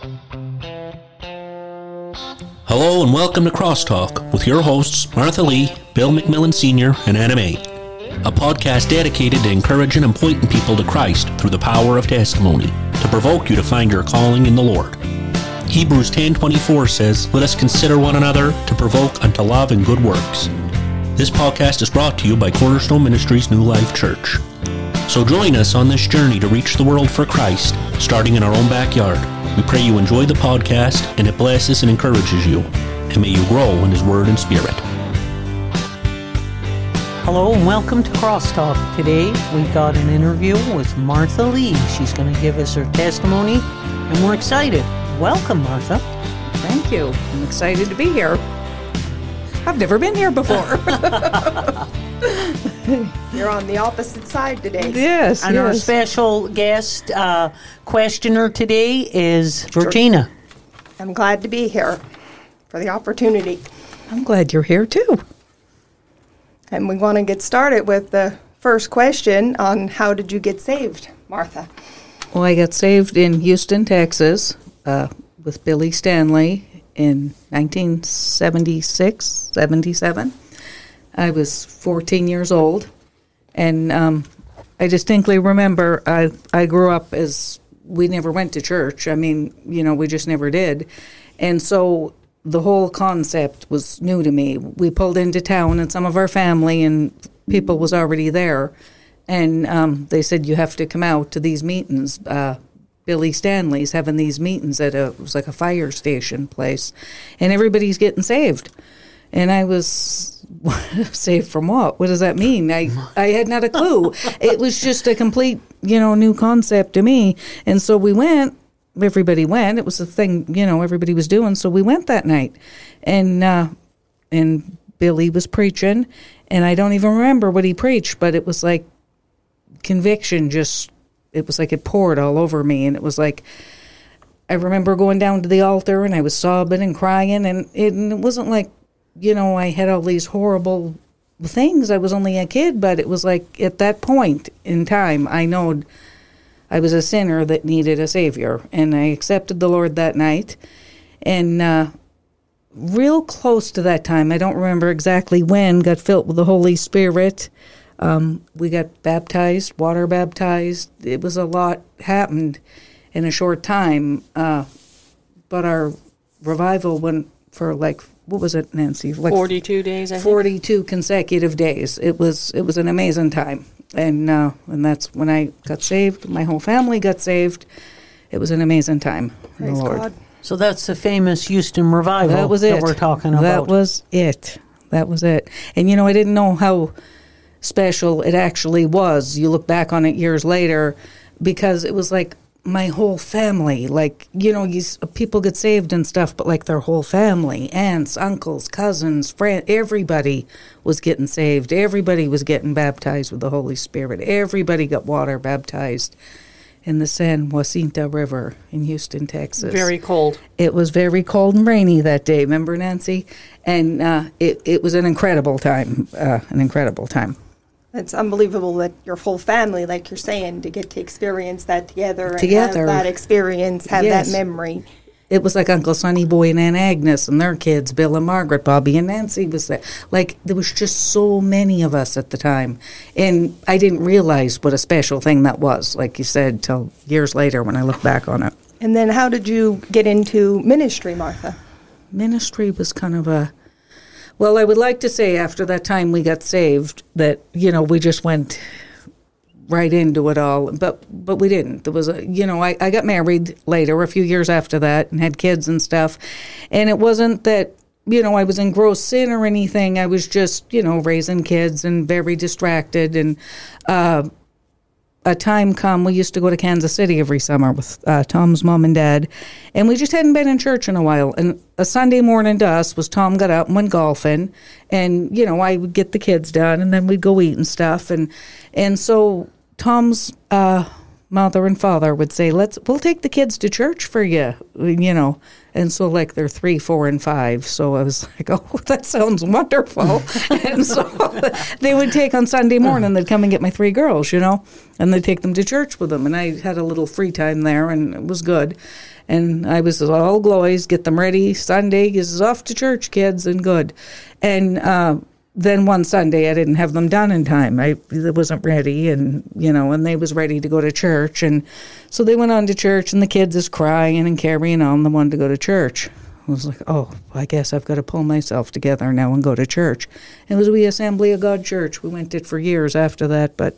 Hello and welcome to Crosstalk with your hosts Martha Lee, Bill McMillan Sr., and Anna May, a podcast dedicated to encouraging and pointing people to Christ through the power of testimony, to provoke you to find your calling in the Lord. Hebrews 10:24 says, "Let us consider one another to provoke unto love and good works." This podcast is brought to you by Cornerstone Ministries New Life Church. So join us on this journey to reach the world for Christ, starting in our own backyard. We pray you enjoy the podcast and it blesses and encourages you. And may you grow in His Word and Spirit. Hello and welcome to Crosstalk. Today we got an interview with Martha Lee. She's going to give us her testimony and we're excited. Welcome, Martha. Thank you. I'm excited to be here. I've never been here before. You're on the opposite side today. Yes. And our special guest questioner today is Georgina. I'm glad to be here for the opportunity. I'm glad you're here too. And we want to get started with the first question on how did you get saved, Martha? Well, I got saved in Houston, Texas, with Billy Stanley in 1976, 77. I was 14 years old, and I distinctly remember I grew up as we never went to church. I mean, we just never did. And so the whole concept was new to me. We pulled into town, and some of our family and people was already there, and they said, you have to come out to these meetings. Billy Stanley's having these meetings at it was like a fire station place, and everybody's getting saved. And I was saved from what? What does that mean? I had not a clue. It was just a complete, new concept to me. And so we went. Everybody went. It was a thing, everybody was doing. So we went that night, and Billy was preaching, and I don't even remember what he preached, but it was like conviction. It was like it poured all over me, and it was like I remember going down to the altar, and I was sobbing and crying, and it wasn't like, I had all these horrible things. I was only a kid, but it was like at that point in time, I know I was a sinner that needed a Savior, and I accepted the Lord that night. And real close to that time, I don't remember exactly when, got filled with the Holy Spirit. We got baptized, water baptized. It was a lot happened in a short time, but our revival went for what was it, Nancy? 42 days, I think. 42 consecutive days. It was an amazing time. And that's when I got saved. My whole family got saved. It was an amazing time in the Lord. God. So that's the famous Houston revival that was it. That we're talking about. That was it. And, I didn't know how special it actually was. You look back on it years later, because it was like my whole family, people get saved and stuff, but like their whole family, aunts, uncles, cousins, friends, everybody was getting saved. Everybody was getting baptized with the Holy Spirit. Everybody got water baptized in the San Jacinto River in Houston, Texas. Very cold. It was very cold and rainy that day. Remember, Nancy? And it was an incredible time. It's unbelievable that your whole family, like you're saying, to get to experience that together. And have that experience, have Yes. that memory. It was like Uncle Sonny Boy and Aunt Agnes and their kids, Bill and Margaret, Bobby and Nancy was there. There was just so many of us at the time. And I didn't realize what a special thing that was, like you said, till years later when I look back on it. And then how did you get into ministry, Martha? Ministry was kind of well, I would like to say after that time we got saved that, we just went right into it all, but we didn't. There was I got married later, a few years after that, and had kids and stuff, and it wasn't that, I was in gross sin or anything. I was just, raising kids and very distracted, and a time come, we used to go to Kansas City every summer with Tom's mom and dad, and we just hadn't been in church in a while. And a Sunday morning to us was Tom got up and went golfing, and, I would get the kids done, and then we'd go eat and stuff. And so Tom's mother and father would say, we'll take the kids to church for you, And so like they're 3, 4, and 5. So I was like, oh, that sounds wonderful. And so they would take on Sunday morning, they'd come and get my 3 girls, and they'd take them to church with them. And I had a little free time there, and it was good. And I was all glories, get them ready. Sunday is off to church, kids, and good. And then one Sunday I didn't have them done in time. I wasn't ready, and they was ready to go to church. And so they went on to church, and the kids is crying and carrying on. They wanted to go to church. I was like, oh, I guess I've got to pull myself together now and go to church. It was we Assembly of God Church. We went to it for years after that. But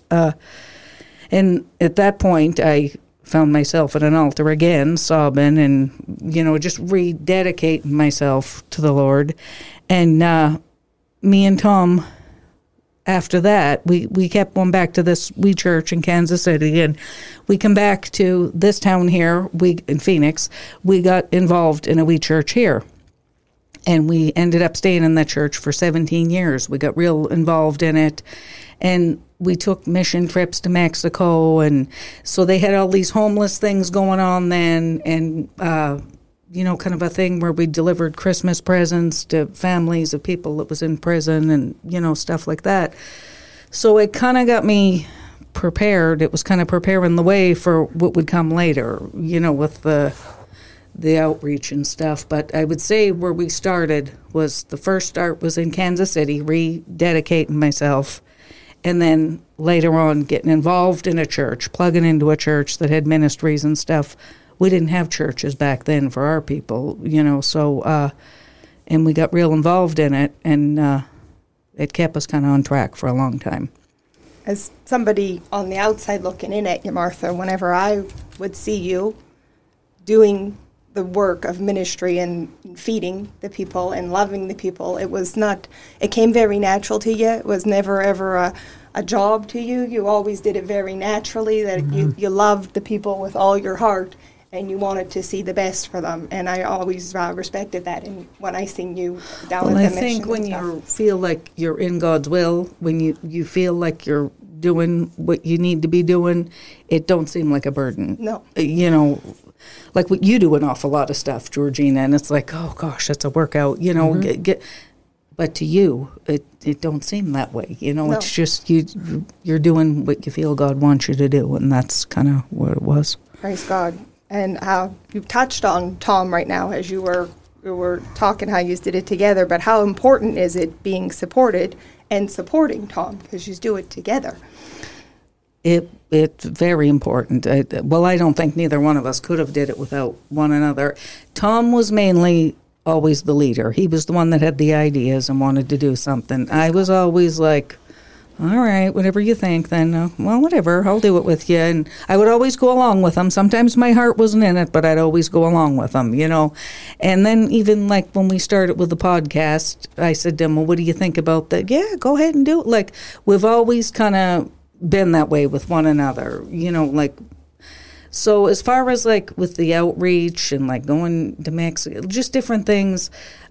and at that point, I found myself at an altar again, sobbing and, just rededicating myself to the Lord. And me and Tom, after that, we kept going back to this wee church in Kansas City, and we come back to this town here, in Phoenix. We got involved in a wee church here, and we ended up staying in that church for 17 years. We got real involved in it, and we took mission trips to Mexico, and so they had all these homeless things going on then, and kind of a thing where we delivered Christmas presents to families of people that was in prison and, stuff like that. So it kind of got me prepared. It was kind of preparing the way for what would come later, with the outreach and stuff. But I would say where we started was the first start was in Kansas City, rededicating myself, and then later on getting involved in a church, plugging into a church that had ministries and stuff. We didn't have churches back then for our people, so, and we got real involved in it, and it kept us kind of on track for a long time. As somebody on the outside looking in at you, Martha, whenever I would see you doing the work of ministry and feeding the people and loving the people, it came very natural to you. It was never ever a job to you. You always did it very naturally, that you loved the people with all your heart, and you wanted to see the best for them. And I always respected that. And when I seen you down at the mission, I think when you feel like you're in God's will, when you feel like you're doing what you need to be doing, it don't seem like a burden. No. Like what you do an awful lot of stuff, Georgina, and it's like, oh gosh, that's a workout, but to you, it don't seem that way. No. It's just you're doing what you feel God wants you to do, and that's kind of what it was. Praise God. And you've touched on Tom right now as you were talking how you did it together, but how important is it being supported and supporting Tom, because you do it together? It's very important. I don't think neither one of us could have did it without one another. Tom was mainly always the leader. He was the one that had the ideas and wanted to do something. I was always like, all right, whatever you think, then, well, whatever, I'll do it with you. And I would always go along with him. Sometimes my heart wasn't in it, but I'd always go along with him, And then even like when we started with the podcast, I said to him, well, what do you think about that? Yeah, go ahead and do it. Like, we've always kind of been that way with one another, So as far as like with the outreach and like going to Mexico, just different things,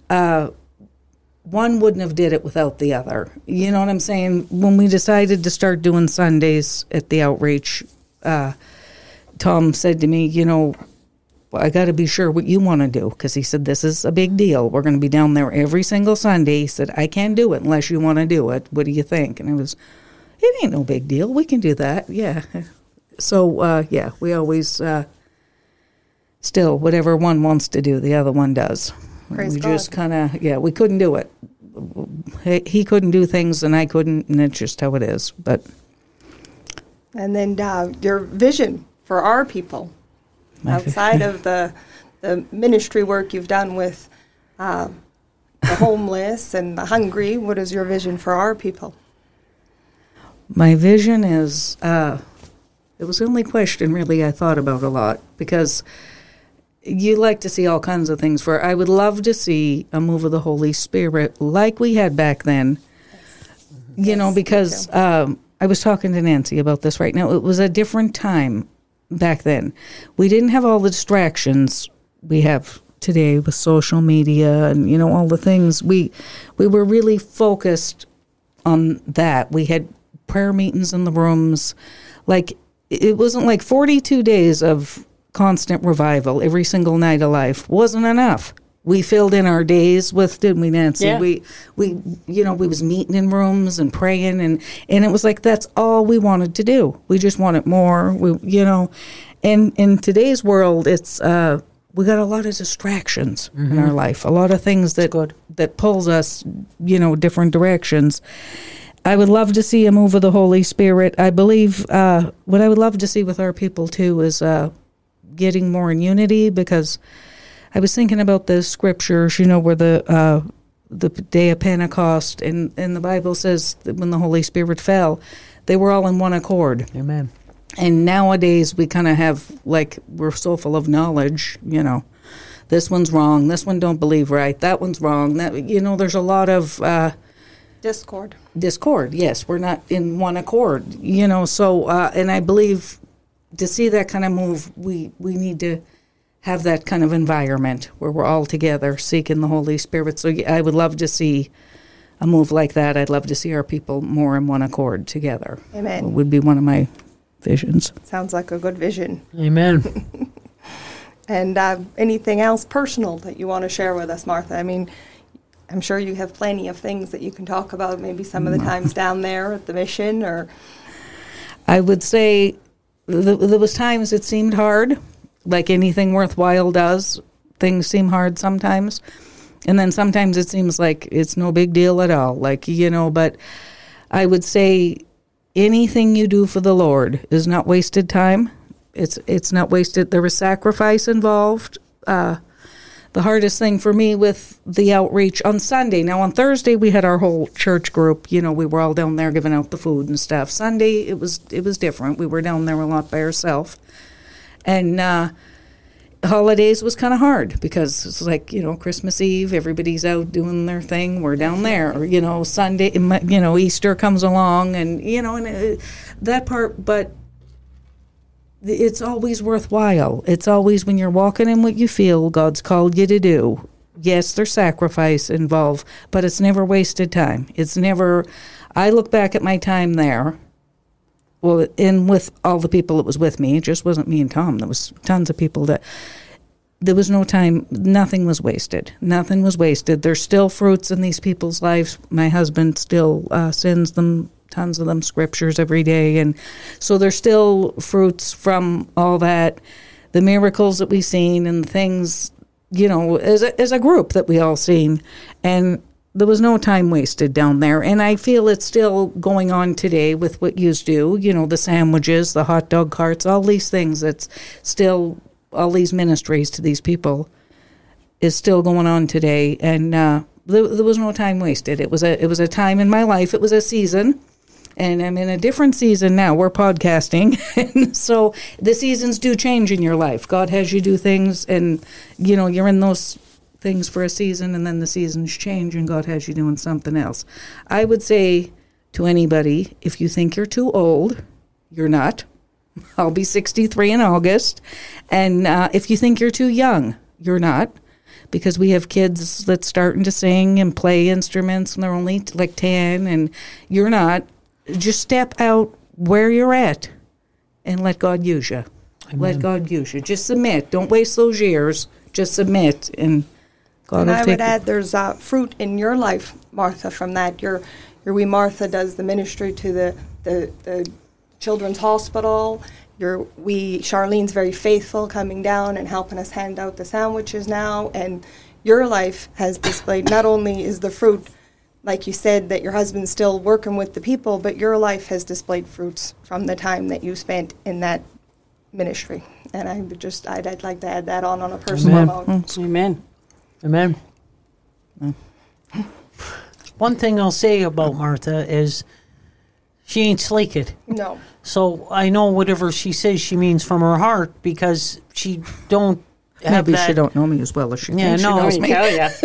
one wouldn't have did it without the other. You know what I'm saying? When we decided to start doing Sundays at the outreach, Tom said to me, I got to be sure what you want to do, because he said, this is a big deal. We're going to be down there every single Sunday. He said, I can't do it unless you want to do it. What do you think? And it ain't no big deal. We can do that. Yeah. So, we always, still, whatever one wants to do, the other one does. Praise we God. just kind of, we couldn't do it. He couldn't do things and I couldn't, and it's just how it is. But and then your vision for our people, outside of the ministry work you've done with the homeless and the hungry, what is your vision for our people? My vision is, it was the only question really I thought about a lot, because you like to see all kinds of things. I would love to see a move of the Holy Spirit like we had back then, because I was talking to Nancy about this right now. It was a different time back then. We didn't have all the distractions we have today with social media and, all the things. We were really focused on that. We had prayer meetings in the rooms. Like, it wasn't like 42 days of constant revival every single night of life wasn't enough. We filled in our days with, didn't we, Nancy? Yeah. We was meeting in rooms and praying, and it was like that's all we wanted to do. We just wanted more. And in today's world, it's we got a lot of distractions in our life, a lot of things that pulls us, different directions. I would love to see a move of the Holy Spirit. I believe what I would love to see with our people too is getting more in unity, because I was thinking about the scriptures, where the day of Pentecost, and the Bible says that when the Holy Spirit fell, they were all in one accord. Amen. And nowadays we kind of have, like, we're so full of knowledge, this one's wrong, this one don't believe right, that one's wrong. That there's a lot of Discord. Yes, we're not in one accord. So and I believe to see that kind of move, we need to have that kind of environment where we're all together seeking the Holy Spirit. So I would love to see a move like that. I'd love to see our people more in one accord together. Amen. It would be one of my visions. Sounds like a good vision. Amen. And anything else personal that you want to share with us, Martha? I mean, I'm sure you have plenty of things that you can talk about, maybe some of the times down there at the mission, or... I would say there was times it seemed hard, like anything worthwhile does. Things seem hard sometimes. And then sometimes it seems like it's no big deal at all. But I would say anything you do for the Lord is not wasted time. It's not wasted. There was sacrifice involved. The hardest thing for me with the outreach on Sunday. Now, on Thursday, we had our whole church group. We were all down there giving out the food and stuff. Sunday, it was different. We were down there a lot by ourselves. And holidays was kind of hard because it's like, Christmas Eve, everybody's out doing their thing. We're down there. Or, Sunday, Easter comes along and, that part. But it's always worthwhile. It's always when you're walking in what you feel God's called you to do. Yes, there's sacrifice involved, but it's never wasted time. It's never, I look back at my time there, well, and with all the people that was with me, it just wasn't me and Tom. There was tons of people there was no time, nothing was wasted. Nothing was wasted. There's still fruits in these people's lives. My husband still sends them tons of them scriptures every day, and so there's still fruits from all that, the miracles that we've seen and things, as a group that we all seen, and there was no time wasted down there. And I feel it's still going on today with what you do, the sandwiches, the hot dog carts, all these things. That's still, all these ministries to these people is still going on today, and there was no time wasted. It was a time in my life. It was a season. And I'm in a different season now. We're podcasting. And so the seasons do change in your life. God has you do things, and, you're in those things for a season, and then the seasons change, and God has you doing something else. I would say to anybody, if you think you're too old, you're not. I'll be 63 in August. And if you think you're too young, you're not. Because we have kids that's starting to sing and play instruments, and they're only like 10, and you're not. Just step out where you're at and let God use you. Amen. Let God use you. Just submit. Don't waste those years. Just submit, and God will take it. And I would add, there's fruit in your life, Martha, from that. Your wee Martha does the ministry to the children's hospital. Charlene's very faithful, coming down and helping us hand out the sandwiches now. And your life has displayed, not only is the fruit, like you said, that your husband's still working with the people, but your life has displayed fruits from the time that you spent in that ministry. And I'd like to add that on a personal note. Amen. Amen. One thing I'll say about Martha is she ain't sleeked. No. So I know whatever she says, she means from her heart, because she don't have Maybe that. she don't know me as well as she thinks no, she knows me.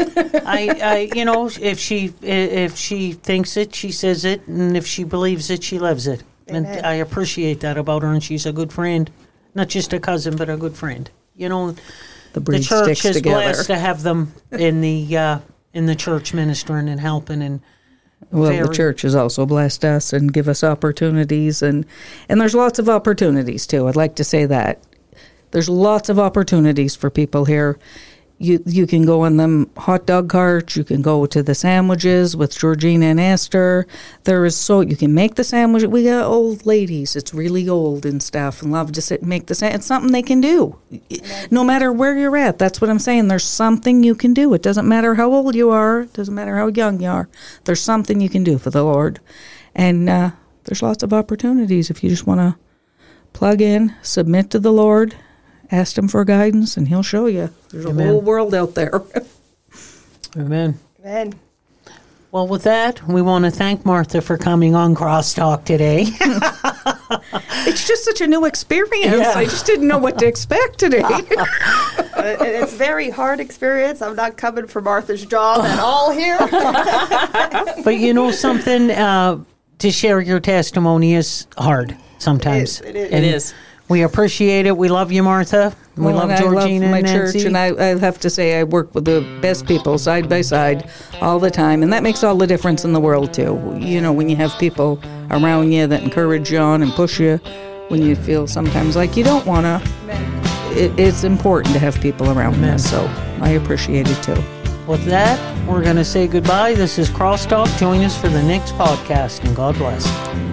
if she thinks it, she says it, and if she believes it, she lives it. Amen. And I appreciate that about her, and she's a good friend, not just a cousin, but a good friend. The church is blessed to have them in the church ministering and helping, and Well, Very. the church has also blessed us and give us opportunities, and there's lots of opportunities too. I'd like to say that there's lots of opportunities for people here. You can go on them hot dog carts. You can go to the sandwiches with Georgina and Esther. You can make the sandwich. We got old ladies. It's really old and stuff, and love to sit and make the sandwich. It's something they can do, no matter where you're at. That's what I'm saying. There's something you can do. It doesn't matter how old you are. It doesn't matter how young you are. There's something you can do for the Lord, and there's lots of opportunities if you just want to plug in, submit to the Lord. Ask him for guidance, and he'll show you. There's a whole world out there. Amen. Amen. Well, with that, we want to thank Martha for coming on Crosstalk today. It's just such a new experience. Yeah. I just didn't know what to expect today. It's a very hard experience. I'm not coming for Martha's job at all here. But you know something? To share your testimony is hard sometimes. It is. And It is. We appreciate it. We love you, Martha. We love and Georgina I love my and Nancy. church, and I have to say I work with the best people side by side all the time, and that makes all the difference in the world too. You know, when you have people around you that encourage you on and push you when you feel sometimes like you don't want to. It's important to have people around you, so I appreciate it too. With that, we're going to say goodbye. This is Crosstalk. Join us for the next podcast, and God bless.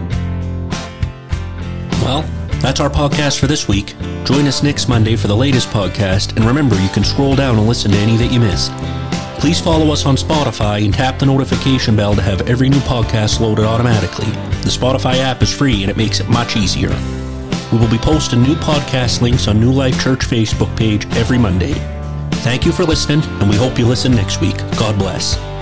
Well, that's our podcast for this week. Join us next Monday for the latest podcast, and remember, you can scroll down and listen to any that you missed. Please follow us on Spotify and tap the notification bell to have every new podcast loaded automatically. The Spotify app is free, and it makes it much easier. We will be posting new podcast links on New Life Church Facebook page every Monday. Thank you for listening, and we hope you listen next week. God bless.